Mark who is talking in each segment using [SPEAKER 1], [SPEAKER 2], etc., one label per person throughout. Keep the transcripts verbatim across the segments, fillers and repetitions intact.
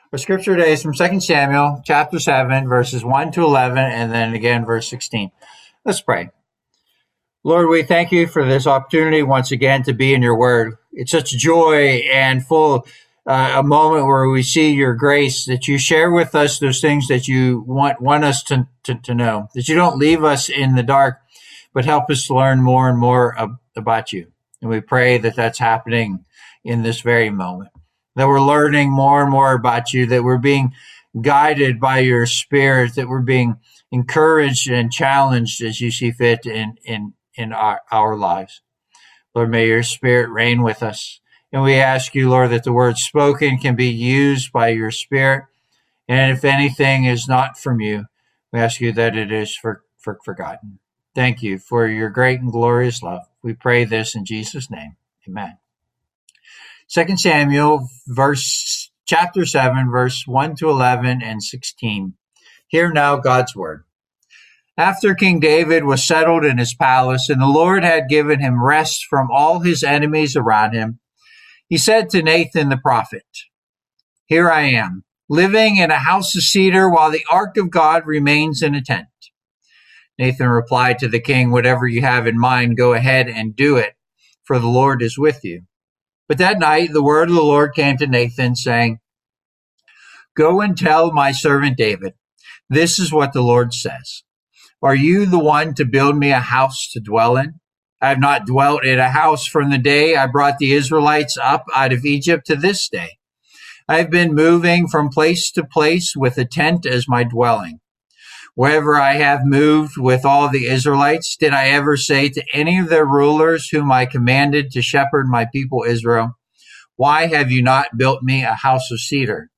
[SPEAKER 1] Our scripture today is from Second Samuel chapter seven, verses one to eleven, and then again verse sixteen. Let's pray. Lord, we thank you for this opportunity once again to be in your word. It's such joy and full uh, a moment where we see your grace, that you share with us those things that you want want us to, to, to know, that you don't leave us in the dark, but help us to learn more and more ab- about you. And we pray that that's happening in this very moment, that we're learning more and more about you, that we're being guided by your spirit, that we're being encouraged and challenged as you see fit in, in, in our, our lives. Lord, may your spirit reign with us. And we ask you, Lord, that the word spoken can be used by your spirit. And if anything is not from you, we ask you that it is for, for, forgotten. Thank you for your great and glorious love. We pray this in Jesus' name. Amen. Second Samuel, verse chapter seven, verse one to eleven and sixteen. Hear now God's word. After King David was settled in his palace, and the Lord had given him rest from all his enemies around him, he said to Nathan the prophet, "Here I am, living in a house of cedar while the ark of God remains in a tent." Nathan replied to the king, "Whatever you have in mind, go ahead and do it, for the Lord is with you." But that night the word of the Lord came to Nathan, saying, "Go and tell my servant David, this is what the Lord says. Are you the one to build me a house to dwell in? I have not dwelt in a house from the day I brought the Israelites up out of Egypt to this day. I have been moving from place to place with a tent as my dwelling. Wherever I have moved with all the Israelites, did I ever say to any of their rulers whom I commanded to shepherd my people Israel, 'Why have you not built me a house of cedar?'"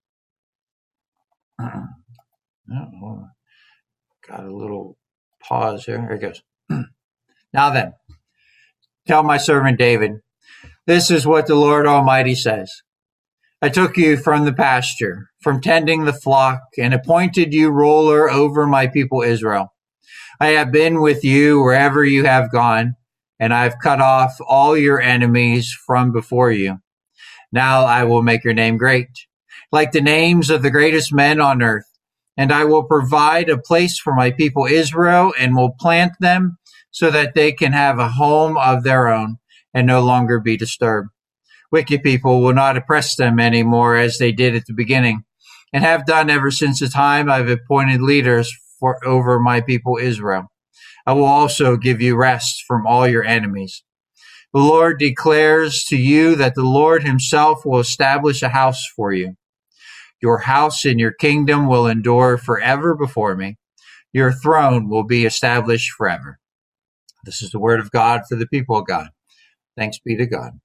[SPEAKER 1] Oh, got a little pause here. Here it goes. "Now then, tell my servant David, this is what the Lord Almighty says. I took you from the pasture, from tending the flock, and appointed you ruler over my people Israel. I have been with you wherever you have gone, and I have cut off all your enemies from before you. Now I will make your name great, like the names of the greatest men on earth, and I will provide a place for my people Israel and will plant them so that they can have a home of their own and no longer be disturbed. Wicked people will not oppress them anymore as they did at the beginning, and have done ever since the time I've appointed leaders for over my people Israel. I will also give you rest from all your enemies. The Lord declares to you that the Lord himself will establish a house for you. Your house and your kingdom will endure forever before me. Your throne will be established forever." This is the word of God for the people of God. Thanks be to God.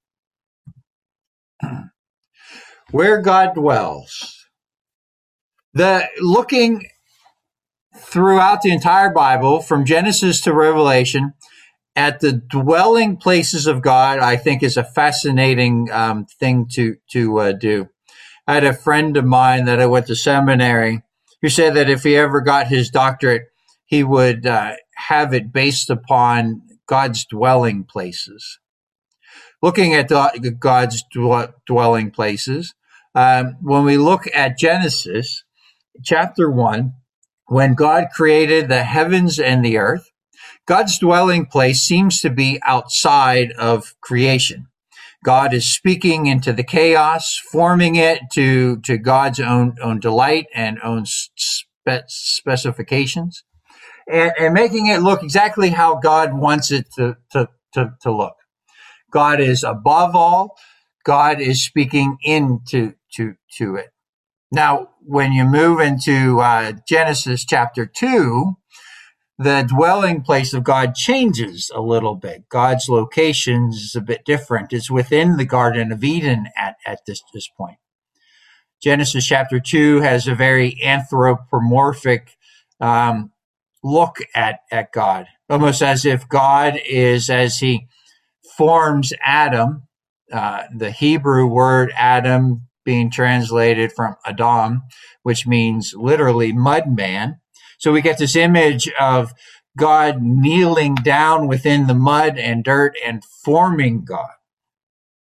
[SPEAKER 1] Where God dwells. The looking throughout the entire Bible, from Genesis to Revelation, at the dwelling places of God, I think is a fascinating um, thing to to uh, do. I had a friend of mine that I went to seminary who said that if he ever got his doctorate, he would uh, have it based upon God's dwelling places. Looking at the, God's dwelling places, um, when we look at Genesis chapter one, when God created the heavens and the earth, God's dwelling place seems to be outside of creation. God is speaking into the chaos, forming it to, to God's own, own delight and own spe- specifications, and, and making it look exactly how God wants it to, to, to, to look. God is above all. God is speaking into to, to it. Now, when you move into uh, Genesis chapter two, the dwelling place of God changes a little bit. God's location is a bit different. It's within the Garden of Eden at, at this, this point. Genesis chapter two has a very anthropomorphic um, look at, at God, almost as if God is, as he forms Adam, uh, the Hebrew word Adam being translated from Adam, which means literally mud man. So we get this image of God kneeling down within the mud and dirt and forming God.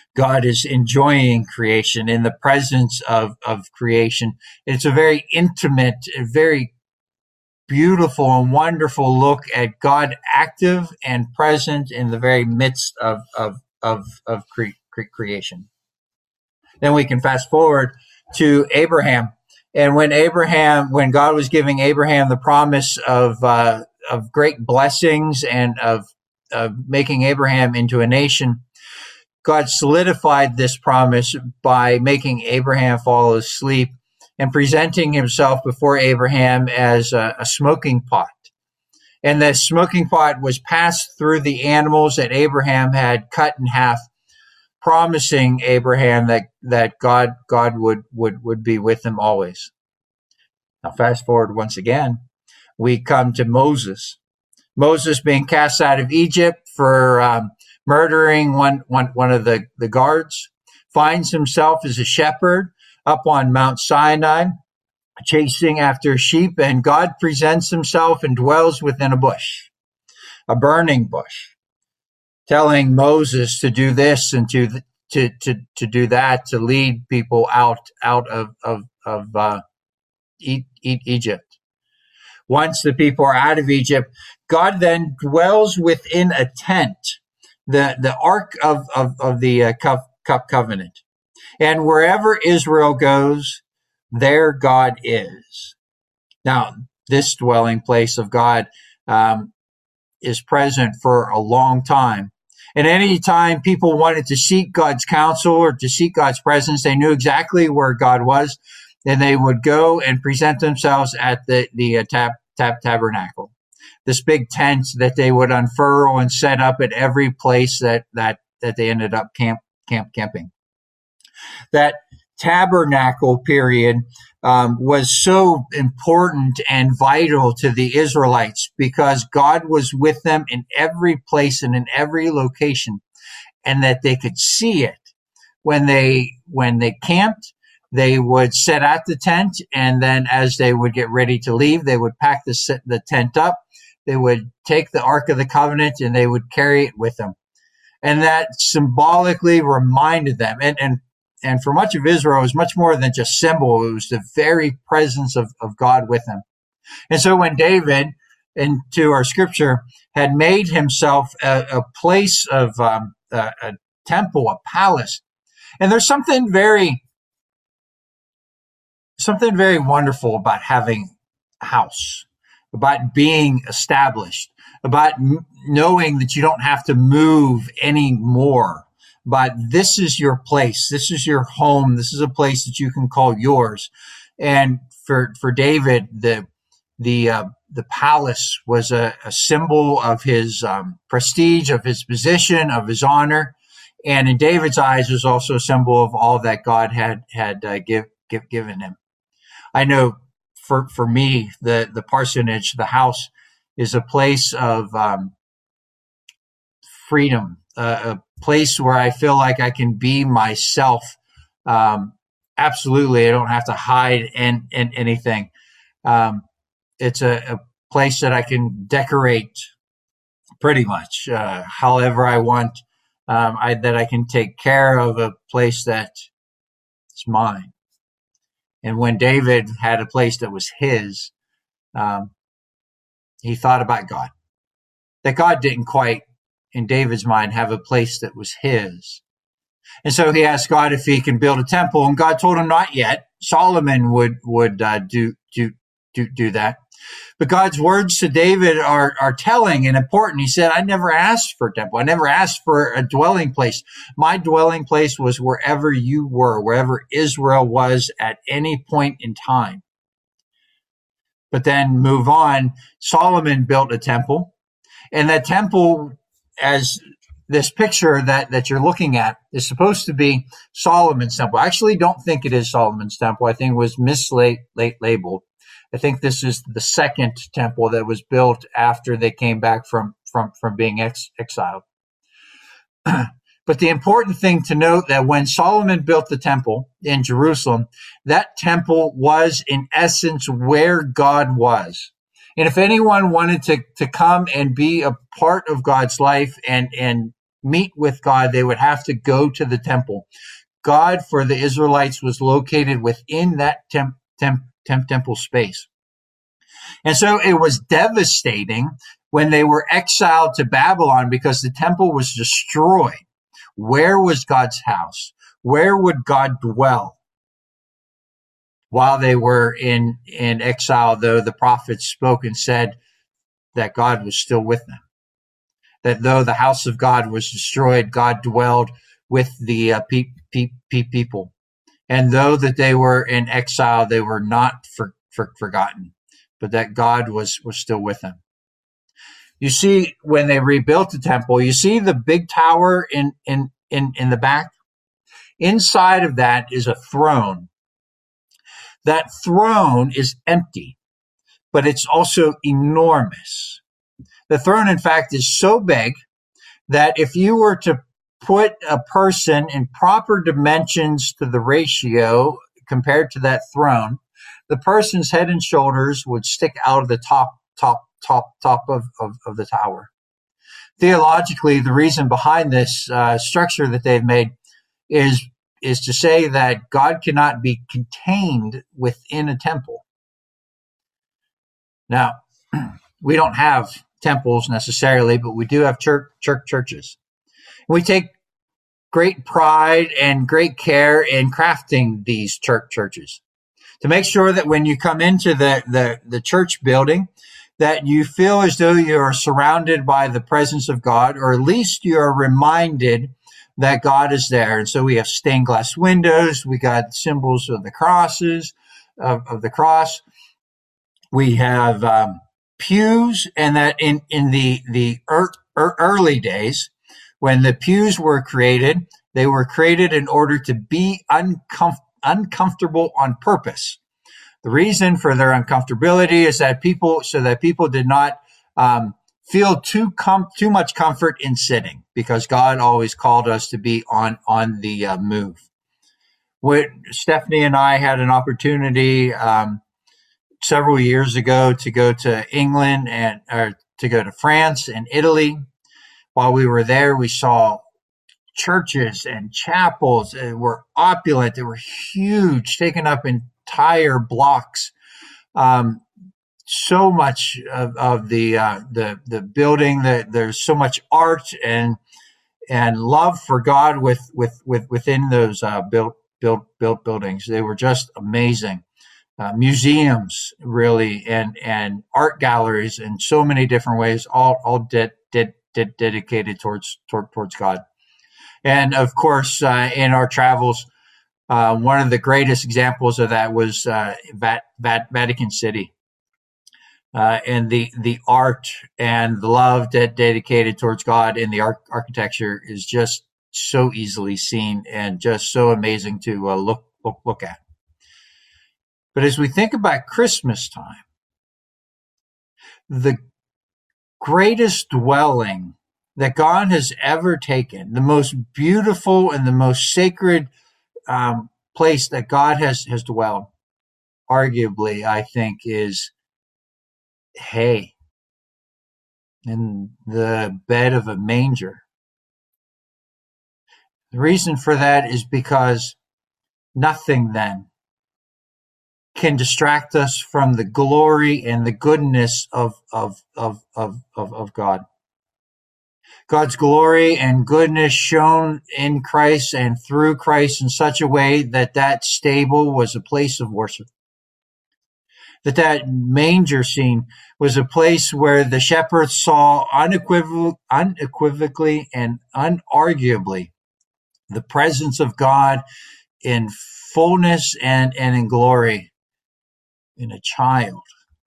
[SPEAKER 1] God is enjoying creation, in the presence of, of creation. It's a very intimate, very beautiful and wonderful look at God active and present in the very midst of, of, of, of cre- cre- creation. Then we can fast forward to Abraham. And when Abraham, when God was giving Abraham the promise of, uh, of great blessings and of, of making Abraham into a nation, God solidified this promise by making Abraham fall asleep and presenting himself before Abraham as a, a smoking pot. And the smoking pot was passed through the animals that Abraham had cut in half, promising Abraham that, that God, God would, would, would be with him always. Now, fast forward once again, we come to Moses. Moses being cast out of Egypt for um, murdering one, one, one of the, the guards, finds himself as a shepherd up on Mount Sinai, chasing after sheep, and God presents himself and dwells within a bush, a burning bush, telling Moses to do this and to to to, to do that, to lead people out out of of, of uh, e- e- Egypt. Once the people are out of Egypt, God then dwells within a tent, the, the Ark of, of, of the uh, co- co- covenant. And wherever Israel goes, there God is. Now, this dwelling place of God um, is present for a long time. And any time people wanted to seek God's counsel or to seek God's presence, they knew exactly where God was. And they would go and present themselves at the, the uh, tab, tab, tabernacle, this big tent that they would unfurl and set up at every place that, that, that they ended up camp, camp camping. That tabernacle period um, was so important and vital to the Israelites because God was with them in every place and in every location, and that they could see it when they when they camped. They would set out the tent, and then as they would get ready to leave, they would pack the, the tent up. They would take the Ark of the Covenant, and they would carry it with them. And that symbolically reminded them. And, and, and for much of Israel, it was much more than just symbol. It was the very presence of, of God with them. And so when David, into our scripture, had made himself a, a place of um, a, a temple, a palace, and there's something very something very wonderful about having a house, about being established, about m- knowing that you don't have to move anymore, but this is your place. This is your home. This is a place that you can call yours. And for, for David, the, the, uh, the palace was a, a symbol of his um, prestige, of his position, of his honor. And in David's eyes, it was also a symbol of all that God had, had uh, give, give, given him. I know for, for me, the, the parsonage, the house, is a place of um, freedom, uh, a place where I feel like I can be myself. Um, absolutely, I don't have to hide and, and anything. Um, it's a, a place that I can decorate pretty much uh, however I want. Um, I, that I can take care of, a place that's mine. And when David had a place that was his, um, he thought about God. That God didn't quite, in David's mind, have a place that was his. And so he asked God if he can build a temple, and God told him not yet. Solomon would would uh, do do do do that. But God's words to David are are telling and important. He said, "I never asked for a temple. I never asked for a dwelling place. My dwelling place was wherever you were, wherever Israel was at any point in time." But then move on. Solomon built a temple, and that temple, as this picture that, that you're looking at, is supposed to be Solomon's temple. I actually don't think it is Solomon's temple. I think it was mislabeled. I think this is the second temple that was built after they came back from, from, from being ex- exiled. But the important thing to note that when Solomon built the temple in Jerusalem, that temple was in essence where God was. And if anyone wanted to, to come and be a part of God's life and, and meet with God, they would have to go to the temple. God for the Israelites was located within that temp, temp, temp, temple space. And so it was devastating when they were exiled to Babylon because the temple was destroyed. Where was God's house? Where would God dwell? While they were in, in exile, though, the prophets spoke and said that God was still with them. That though the house of God was destroyed, God dwelled with the uh, pe- pe- pe- people. And though that they were in exile, they were not for, for, forgotten, but that God was, was still with them. You see, when they rebuilt the temple, you see the big tower in, in, in, in the back? Inside of that is a throne. That throne is empty, but it's also enormous. The throne, in fact, is so big that if you were to put a person in proper dimensions to the ratio compared to that throne, the person's head and shoulders would stick out of the top, top, top, top of, of, of the tower. Theologically, the reason behind this uh, structure that they've made is is to say that God cannot be contained within a temple. Now, we don't have temples necessarily, but we do have church, church churches. We take great pride and great care in crafting these church churches to make sure that when you come into the, the, the church building, that you feel as though you are surrounded by the presence of God, or at least you are reminded that God is there. And so we have stained glass windows. We got symbols of the crosses, of, of the cross. We have um, pews, and that in, in the, the er, er, early days, when the pews were created, they were created in order to be uncomf- uncomfortable on purpose. The reason for their uncomfortability is that people, so that people did not um, feel too com- too much comfort in sitting, because God always called us to be on on the uh, move. What Stephanie and I had an opportunity um, several years ago to go to England and or to go to France and Italy. While we were there, we saw churches and chapels that were opulent. They were huge, taking up entire blocks. Um, so much of, of the uh, the the building, that there's so much art and and love for God with with, with within those uh, built built built buildings. They were just amazing. Uh, museums, really, and and art galleries in so many different ways, all all de- de- de- dedicated towards toward, towards God. And of course, uh, in our travels, uh, one of the greatest examples of that was uh, Vat- Vat- Vatican City. Uh, and the the art and the love that dedicated towards God in the ar- architecture is just so easily seen and just so amazing to uh, look, look look at. But as we think about Christmas time, the greatest dwelling that God has ever taken, the most beautiful and the most sacred um, place that God has has dwelled, arguably, I think, is hay in the bed of a manger. The reason for that is because nothing then can distract us from the glory and the goodness of, of, of, of, of, of God. God's glory and goodness shown in Christ and through Christ in such a way that that stable was a place of worship. That that manger scene was a place where the shepherds saw unequivoc- unequivocally and unarguably the presence of God in fullness and, and in glory in a child.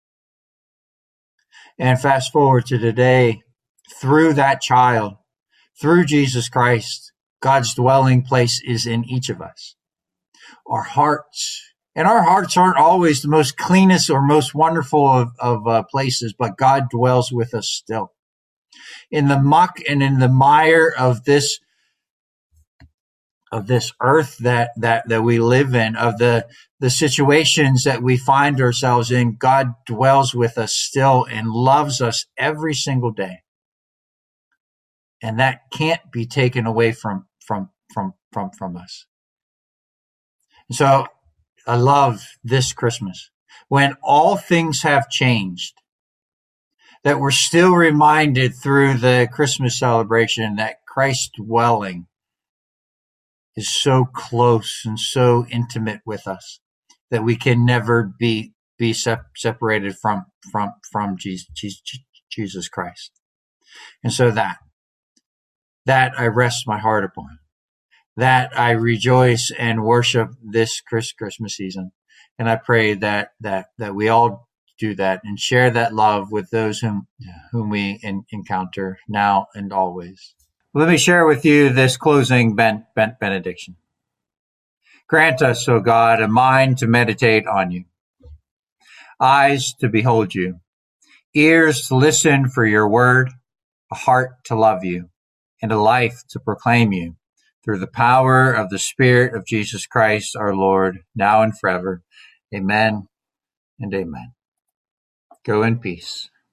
[SPEAKER 1] And fast forward to today, through that child, through Jesus Christ, God's dwelling place is in each of us. Our hearts. And our hearts aren't always the most cleanest or most wonderful of, of uh, places, but God dwells with us still. In the muck and in the mire of this of this earth that that that we live in, of the the situations that we find ourselves in, God dwells with us still and loves us every single day. And that can't be taken away from, from, from, from, from us. And so I love this Christmas when all things have changed, that we're still reminded through the Christmas celebration that Christ's dwelling is so close and so intimate with us that we can never be be sep- separated from from from Jesus, Jesus Christ. And so that that I rest my heart upon, that I rejoice and worship this Christmas season. And I pray that that that we all do that and share that love with those whom whom we in, encounter now and always. Let me share with you this closing ben, ben, benediction. Grant us, O God, a mind to meditate on you, eyes to behold you, ears to listen for your word, a heart to love you, and a life to proclaim you, through the power of the Spirit of Jesus Christ our Lord, now and forever. Amen and amen. Go in peace.